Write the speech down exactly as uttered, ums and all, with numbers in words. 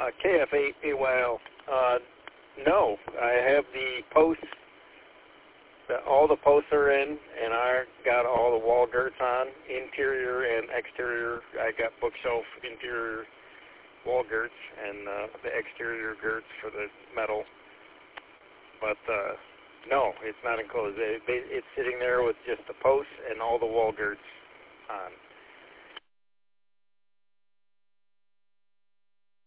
Uh, K F eight A Y L. Uh, no, I have the posts. The, all the posts are in, and I got all the wall girts on, interior and exterior. I got bookshelf interior wall girts and uh, the exterior girts for the metal. But uh, no, it's not enclosed. It, it, it's sitting there with just the posts and all the wall girts on.